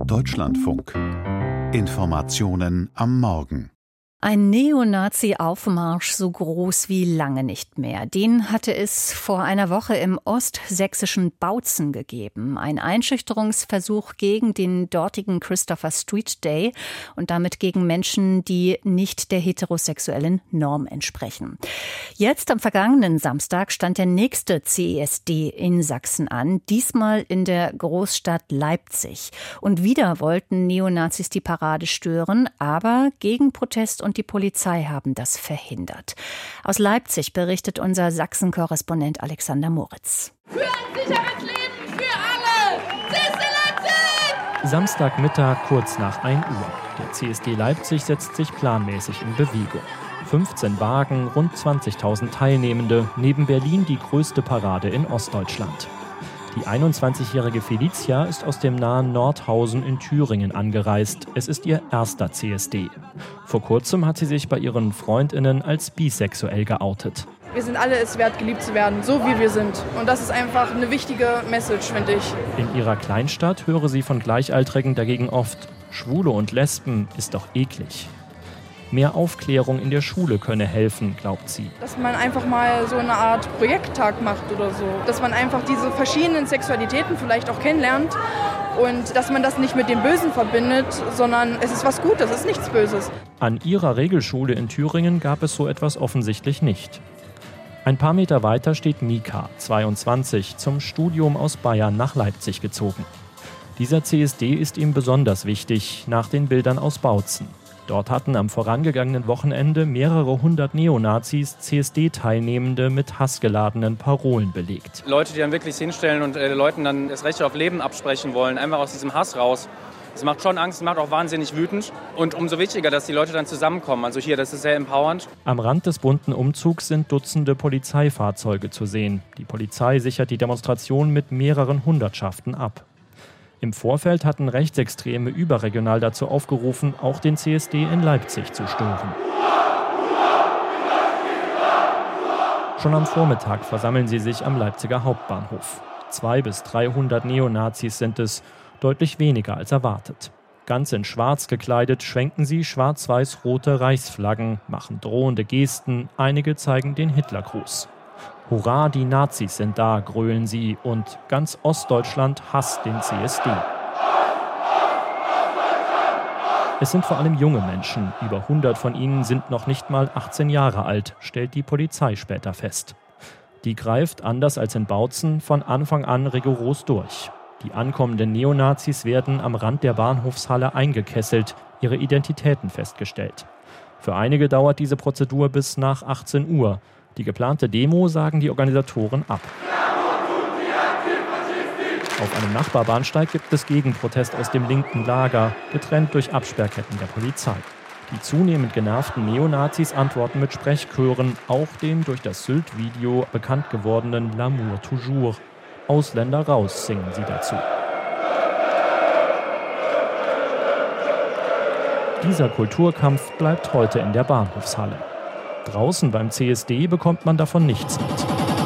Deutschlandfunk. Informationen am Morgen. Ein Neonazi-Aufmarsch so groß wie lange nicht mehr. Den hatte es vor einer Woche im ostsächsischen Bautzen gegeben. Ein Einschüchterungsversuch gegen den dortigen Christopher Street Day und damit gegen Menschen, die nicht der heterosexuellen Norm entsprechen. Jetzt am vergangenen Samstag stand der nächste CSD in Sachsen an, diesmal in der Großstadt Leipzig. Und wieder wollten Neonazis die Parade stören, aber Gegenprotest und die Polizei haben das verhindert. Aus Leipzig berichtet unser Sachsen-Korrespondent Alexander Moritz. Für ein sicheres Leben für alle! CSD Leipzig! Samstagmittag kurz nach 1 Uhr. Der CSD Leipzig setzt sich planmäßig in Bewegung. 15 Wagen, rund 20.000 Teilnehmende, neben Berlin die größte Parade in Ostdeutschland. Die 21-jährige Felicia ist aus dem nahen Nordhausen in Thüringen angereist. Es ist ihr erster CSD. Vor kurzem hat sie sich bei ihren FreundInnen als bisexuell geoutet. Wir sind alle es wert, geliebt zu werden, so wie wir sind. Und das ist einfach eine wichtige Message, finde ich. In ihrer Kleinstadt höre sie von Gleichaltrigen dagegen oft: Schwule und Lesben ist doch eklig. Mehr Aufklärung in der Schule könne helfen, glaubt sie. Dass man einfach mal so eine Art Projekttag macht oder so. Dass man einfach diese verschiedenen Sexualitäten vielleicht auch kennenlernt und dass man das nicht mit dem Bösen verbindet, sondern es ist was Gutes, es ist nichts Böses. An ihrer Regelschule in Thüringen gab es so etwas offensichtlich nicht. Ein paar Meter weiter steht Mika, 22, zum Studium aus Bayern nach Leipzig gezogen. Dieser CSD ist ihm besonders wichtig, nach den Bildern aus Bautzen. Dort hatten am vorangegangenen Wochenende mehrere hundert Neonazis CSD-Teilnehmende mit hassgeladenen Parolen belegt. Leute, die dann wirklich hinstellen und Leuten dann das Recht auf Leben absprechen wollen, einfach aus diesem Hass raus. Das macht schon Angst, das macht auch wahnsinnig wütend. Und umso wichtiger, dass die Leute dann zusammenkommen. Also hier, das ist sehr empowernd. Am Rand des bunten Umzugs sind Dutzende Polizeifahrzeuge zu sehen. Die Polizei sichert die Demonstration mit mehreren Hundertschaften ab. Im Vorfeld hatten Rechtsextreme überregional dazu aufgerufen, auch den CSD in Leipzig zu stören. Schon am Vormittag versammeln sie sich am Leipziger Hauptbahnhof. 200 bis 300 Neonazis sind es, deutlich weniger als erwartet. Ganz in Schwarz gekleidet schwenken sie schwarz-weiß-rote Reichsflaggen, machen drohende Gesten, einige zeigen den Hitlergruß. Hurra, die Nazis sind da, grölen sie, und ganz Ostdeutschland hasst den CSD. Es sind vor allem junge Menschen, über 100 von ihnen sind noch nicht mal 18 Jahre alt, stellt die Polizei später fest. Die greift, anders als in Bautzen, von Anfang an rigoros durch. Die ankommenden Neonazis werden am Rand der Bahnhofshalle eingekesselt, ihre Identitäten festgestellt. Für einige dauert diese Prozedur bis nach 18 Uhr. Die geplante Demo sagen die Organisatoren ab. Auf einem Nachbarbahnsteig gibt es Gegenprotest aus dem linken Lager, getrennt durch Absperrketten der Polizei. Die zunehmend genervten Neonazis antworten mit Sprechchören, auch dem durch das Sylt-Video bekannt gewordenen L'amour toujours. Ausländer raus, singen sie dazu. Dieser Kulturkampf bleibt heute in der Bahnhofshalle. Draußen beim CSD bekommt man davon nichts mit.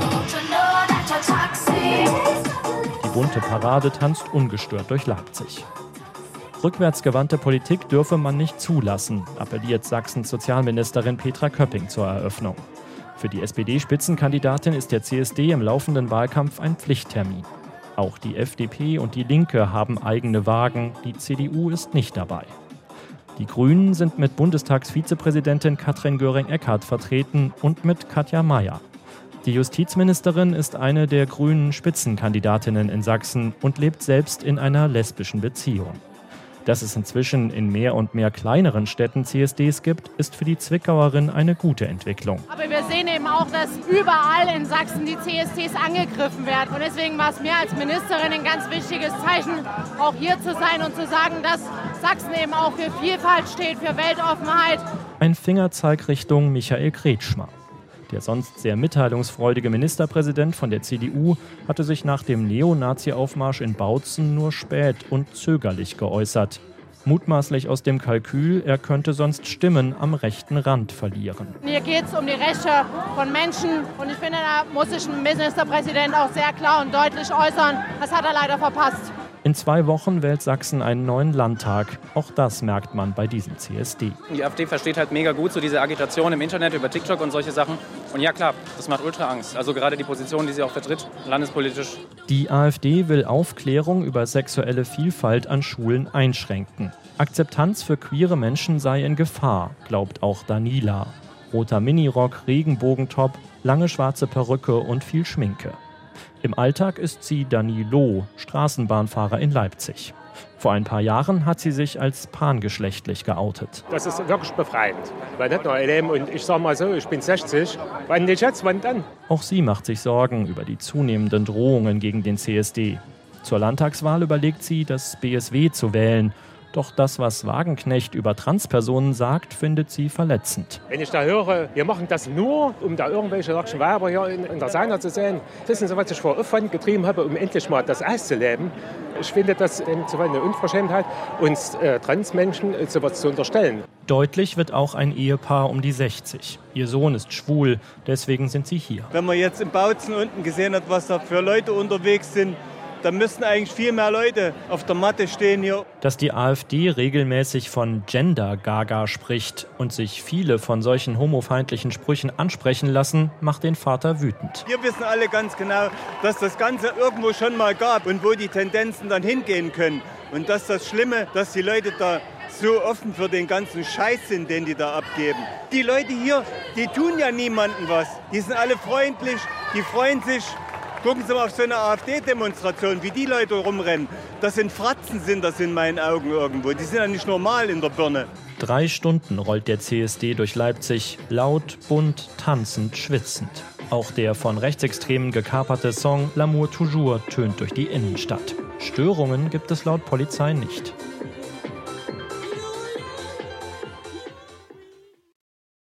Die bunte Parade tanzt ungestört durch Leipzig. Rückwärtsgewandte Politik dürfe man nicht zulassen, appelliert Sachsens Sozialministerin Petra Köpping zur Eröffnung. Für die SPD-Spitzenkandidatin ist der CSD im laufenden Wahlkampf ein Pflichttermin. Auch die FDP und die Linke haben eigene Wagen, die CDU ist nicht dabei. Die Grünen sind mit Bundestagsvizepräsidentin Katrin Göring-Eckardt vertreten und mit Katja Mayer. Die Justizministerin ist eine der grünen Spitzenkandidatinnen in Sachsen und lebt selbst in einer lesbischen Beziehung. Dass es inzwischen in mehr und mehr kleineren Städten CSDs gibt, ist für die Zwickauerin eine gute Entwicklung. Aber wir sehen eben auch, dass überall in Sachsen die CSDs angegriffen werden. Und deswegen war es mir als Ministerin ein ganz wichtiges Zeichen, auch hier zu sein und zu sagen, dass Sachsen eben auch für Vielfalt steht, für Weltoffenheit. Ein Fingerzeig Richtung Michael Kretschmer. Der sonst sehr mitteilungsfreudige Ministerpräsident von der CDU hatte sich nach dem Neonazi-Aufmarsch in Bautzen nur spät und zögerlich geäußert. Mutmaßlich aus dem Kalkül, er könnte sonst Stimmen am rechten Rand verlieren. Hier geht es um die Rechte von Menschen und ich finde, da muss sich ein Ministerpräsident auch sehr klar und deutlich äußern. Das hat er leider verpasst. In 2 Wochen wählt Sachsen einen neuen Landtag. Auch das merkt man bei diesem CSD. Die AfD versteht halt mega gut so diese Agitation im Internet über TikTok und solche Sachen. Und ja klar, das macht ultra Angst. Also gerade die Position, die sie auch vertritt, landespolitisch. Die AfD will Aufklärung über sexuelle Vielfalt an Schulen einschränken. Akzeptanz für queere Menschen sei in Gefahr, glaubt auch Daniela. Roter Minirock, Regenbogentop, lange schwarze Perücke und viel Schminke. Im Alltag ist sie Danilo, Straßenbahnfahrer in Leipzig. Vor ein paar Jahren hat sie sich als pangeschlechtlich geoutet. Das ist wirklich befreiend, weil nicht nur LM und ich sage mal so, ich bin 60, wann nicht jetzt, wann dann? Auch sie macht sich Sorgen über die zunehmenden Drohungen gegen den CSD. Zur Landtagswahl überlegt sie, das BSW zu wählen. Doch das, was Wagenknecht über Transpersonen sagt, findet sie verletzend. Wenn ich da höre, wir machen das nur, um da irgendwelche Weiber hier in der Sauna zu sehen. Wissen Sie, was ich vor Aufwand getrieben habe, um endlich mal das auszuleben? Ich finde das eine Unverschämtheit, uns Transmenschen sowas zu unterstellen. Deutlich wird auch ein Ehepaar um die 60. Ihr Sohn ist schwul, deswegen sind sie hier. Wenn man jetzt im Bautzen unten gesehen hat, was da für Leute unterwegs sind, da müssten eigentlich viel mehr Leute auf der Matte stehen hier. Dass die AfD regelmäßig von Gender-Gaga spricht und sich viele von solchen homofeindlichen Sprüchen ansprechen lassen, macht den Vater wütend. Wir wissen alle ganz genau, dass das Ganze irgendwo schon mal gab und wo die Tendenzen dann hingehen können. Und dass das Schlimme, dass die Leute da so offen für den ganzen Scheiß sind, den die da abgeben. Die Leute hier, die tun ja niemandem was. Die sind alle freundlich, die freuen sich. Gucken Sie mal auf so eine AfD-Demonstration, wie die Leute rumrennen. Das sind Fratzen, sind das in meinen Augen irgendwo. Die sind ja nicht normal in der Birne. 3 Stunden rollt der CSD durch Leipzig, laut, bunt, tanzend, schwitzend. Auch der von Rechtsextremen gekaperte Song L'amour toujours tönt durch die Innenstadt. Störungen gibt es laut Polizei nicht.